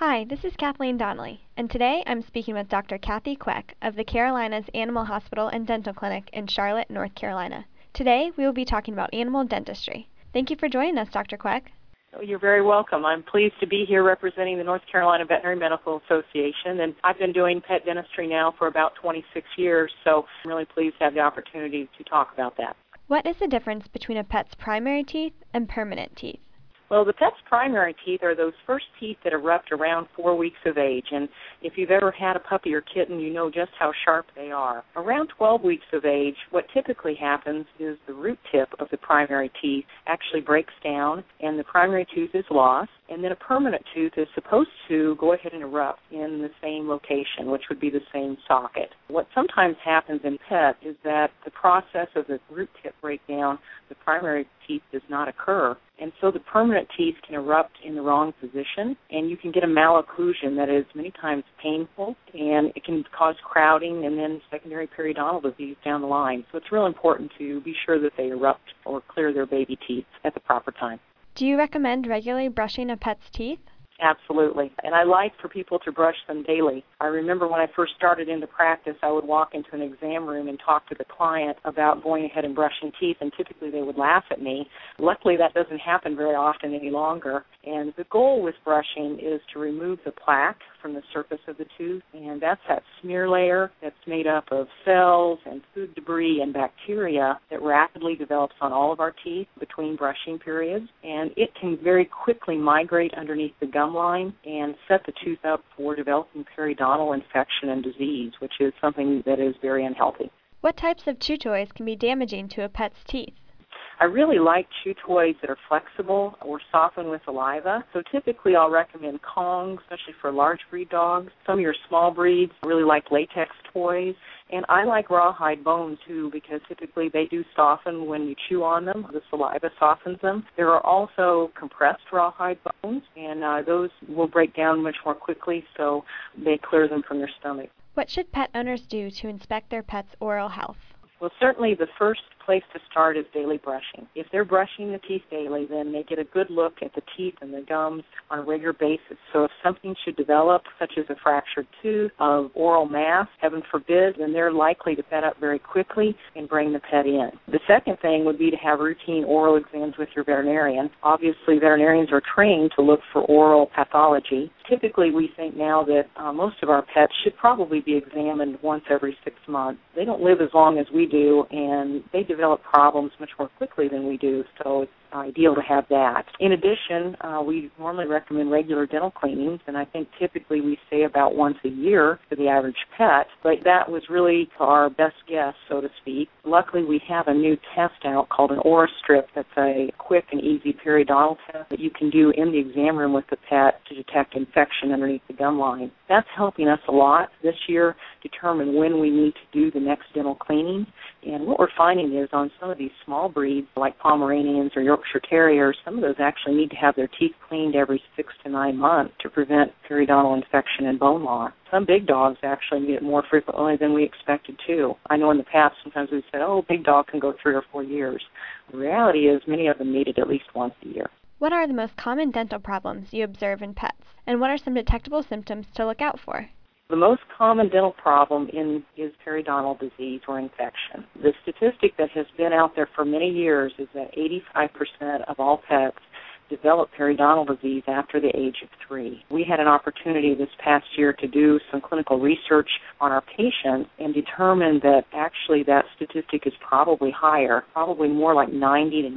Hi, this is Kathleen Donnelly, and today I'm speaking with Dr. Kathy Queck of the Carolinas Animal Hospital and Dental Clinic in Charlotte, North Carolina. Today we will be talking about animal dentistry. Thank you for joining us, Dr. Queck. Oh, you're very welcome. I'm pleased to be here representing the North Carolina Veterinary Medical Association, and I've been doing pet dentistry now for about 26 years, so I'm really pleased to have the opportunity to talk about that. What is the difference between a pet's primary teeth and permanent teeth? Well, the pet's primary teeth are those first teeth that erupt around 4 weeks of age, and if you've ever had a puppy or kitten, you know just how sharp they are. Around 12 weeks of age, what typically happens is the root tip of the primary teeth actually breaks down, and the primary tooth is lost, and then a permanent tooth is supposed to go ahead and erupt in the same location, which would be the same socket. What sometimes happens in pets is that the process of the root tip breakdown, the primary teeth does not occur, and so the permanent teeth can erupt in the wrong position, and you can get a malocclusion that is many times painful, and it can cause crowding and then secondary periodontal disease down the line. So it's real important to be sure that they erupt or clear their baby teeth at the proper time. Do you recommend regularly brushing a pet's teeth? Absolutely. And I like for people to brush them daily. I remember when I first started into practice, I would walk into an exam room and talk to the client about going ahead and brushing teeth, and typically they would laugh at me. Luckily, that doesn't happen very often any longer. And the goal with brushing is to remove the plaque from the surface of the tooth, and that's that smear layer that's made up of cells and food debris and bacteria that rapidly develops on all of our teeth between brushing periods, and it can very quickly migrate underneath the gum line and set the tooth up for developing periodontal infection and disease, which is something that is very unhealthy. What types of chew toys can be damaging to a pet's teeth? I really like chew toys that are flexible or softened with saliva. So typically I'll recommend Kongs, especially for large breed dogs. Some of your small breeds really like latex toys. And I like rawhide bone too, because typically they do soften when you chew on them. The saliva softens them. There are also compressed rawhide bones, and those will break down much more quickly, so they clear them from their stomach. What should pet owners do to inspect their pet's oral health? Well, certainly the first place to start is daily brushing. If they're brushing the teeth daily, then they get a good look at the teeth and the gums on a regular basis. So if something should develop, such as a fractured tooth, of oral mass, heaven forbid, then they're likely to pet up very quickly and bring the pet in. The second thing would be to have routine oral exams with your veterinarian. Obviously, veterinarians are trained to look for oral pathology. Typically, we think now that most of our pets should probably be examined once every 6 months. They don't live as long as we do, and they develop problems much more quickly than we do, so it's ideal to have that. In addition, we normally recommend regular dental cleanings, and I think typically we say about once a year for the average pet, but that was really our best guess, so to speak. Luckily, we have a new test out called an OraStrip that's a quick and easy periodontal test that you can do in the exam room with the pet to detect infection underneath the gum line. That's helping us a lot this year determine when we need to do the next dental cleaning. And what we're finding is on some of these small breeds like Pomeranians or Yorkshire Terriers, some of those actually need to have their teeth cleaned every 6 to 9 months to prevent periodontal infection and bone loss. Some big dogs actually need it more frequently than we expected to. I know in the past sometimes we said, oh, big dog can go 3 or 4 years. The reality is many of them need it at least once a year. What are the most common dental problems you observe in pets, and what are some detectable symptoms to look out for? The most common dental problem is periodontal disease or infection. The statistic that has been out there for many years is that 85% of all pets develop periodontal disease after the age of 3. We had an opportunity this past year to do some clinical research on our patients and determine that actually that statistic is probably higher, probably more like 90 to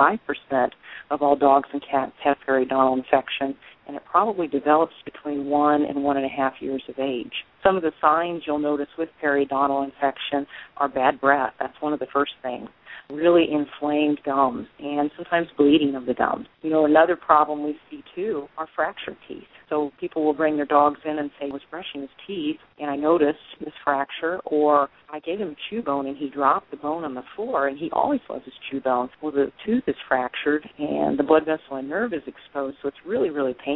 95% of all dogs and cats have periodontal infection, and it probably develops between 1 and 1.5 years of age. Some of the signs you'll notice with periodontal infection are bad breath. That's one of the first things. Really inflamed gums and sometimes bleeding of the gums. You know, another problem we see too are fractured teeth. So people will bring their dogs in and say, I was brushing his teeth and I noticed this fracture, or I gave him a chew bone and he dropped the bone on the floor and he always loves his chew bone. Well, the tooth is fractured and the blood vessel and nerve is exposed, so it's really, really painful.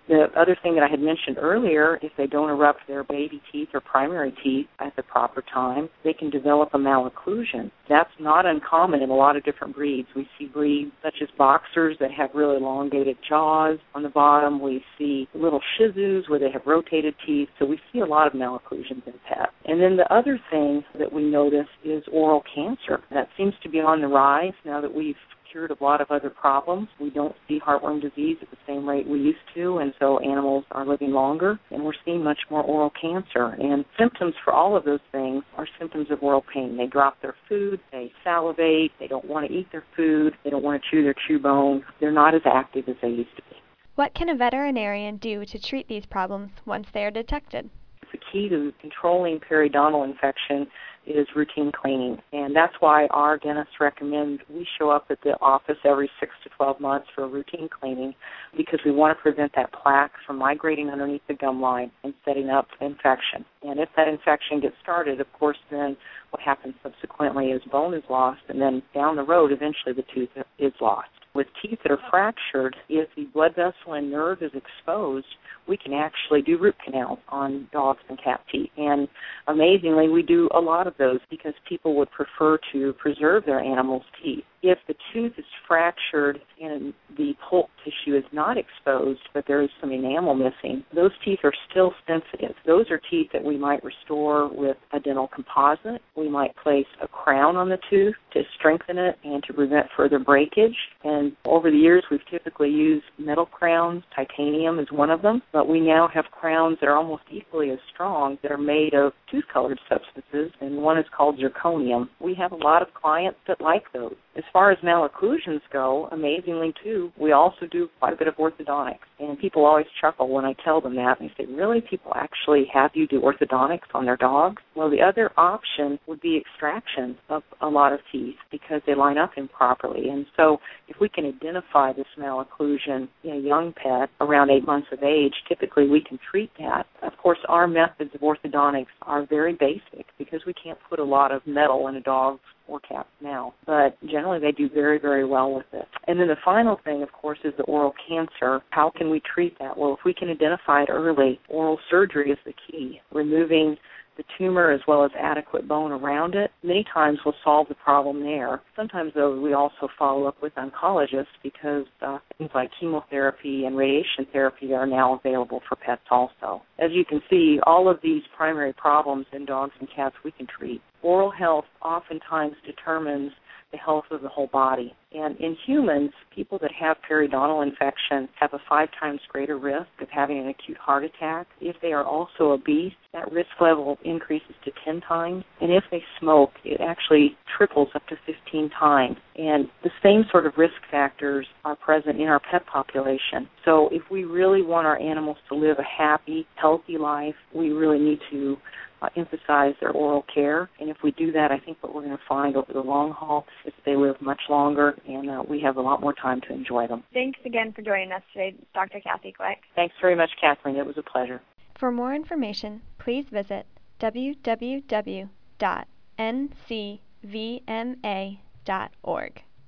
The other thing that I had mentioned earlier, if they don't erupt their baby teeth or primary teeth at the proper time, they can develop a malocclusion. That's not uncommon in a lot of different breeds. We see breeds such as boxers that have really elongated jaws on the bottom. We see little Shih Tzus where they have rotated teeth. So we see a lot of malocclusions in pets. And then the other thing that we notice is oral cancer. That seems to be on the rise now that we've cured a lot of other problems. We don't see heartworm disease at the same rate we used to, and so animals are living longer, and we're seeing much more oral cancer. And symptoms for all of those things are symptoms of oral pain. They drop their food, they salivate, they don't want to eat their food, they don't want to chew their chew bone. They're not as active as they used to be. What can a veterinarian do to treat these problems once they are detected? The key to controlling periodontal infection is routine cleaning, and that's why our dentists recommend we show up at the office every 6 to 12 months for routine cleaning, because we want to prevent that plaque from migrating underneath the gum line and setting up infection. And if that infection gets started, of course, then what happens subsequently is bone is lost, and then down the road, eventually the tooth is lost. With teeth that are fractured, if the blood vessel and nerve is exposed, we can actually do root canals on dogs and cat teeth. And amazingly, we do a lot of those because people would prefer to preserve their animals' teeth. If the tooth is fractured and the pulp tissue is not exposed, but there is some enamel missing, those teeth are still sensitive. Those are teeth that we might restore with a dental composite. We might place a crown on the tooth to strengthen it and to prevent further breakage. And over the years, we've typically used metal crowns. Titanium is one of them. But we now have crowns that are almost equally as strong that are made of tooth-colored substances, and one is called zirconium. We have a lot of clients that like those. As far as malocclusions go, amazingly too, we also do quite a bit of orthodontics. And people always chuckle when I tell them that. They say, really, people actually have you do orthodontics on their dogs? Well, the other option would be extraction of a lot of teeth because they line up improperly. And so if we can identify this malocclusion in a young pet around 8 months of age, typically we can treat that. Of course, our methods of orthodontics are very basic because we can't put a lot of metal in a dog's or cats now. But generally they do very, very well with it. And then the final thing, of course, is the oral cancer. How can we treat that? Well, if we can identify it early, oral surgery is the key. Removing the tumor as well as adequate bone around it, many times will solve the problem there. Sometimes, though, we also follow up with oncologists because things like chemotherapy and radiation therapy are now available for pets also. As you can see, all of these primary problems in dogs and cats we can treat. Oral health oftentimes determines the health of the whole body. And in humans, people that have periodontal infection have a 5 times greater risk of having an acute heart attack. If they are also obese, that risk level increases to 10 times. And if they smoke, it actually triples up to 15 times. And the same sort of risk factors are present in our pet population. So if we really want our animals to live a happy, healthy life, we really need to emphasize their oral care. And if we do that, I think what we're going to find over the long haul is that they live much longer and we have a lot more time to enjoy them. Thanks again for joining us today, Dr. Kathy Quick. Thanks very much, Kathleen. It was a pleasure. For more information, please visit www.ncvma.org.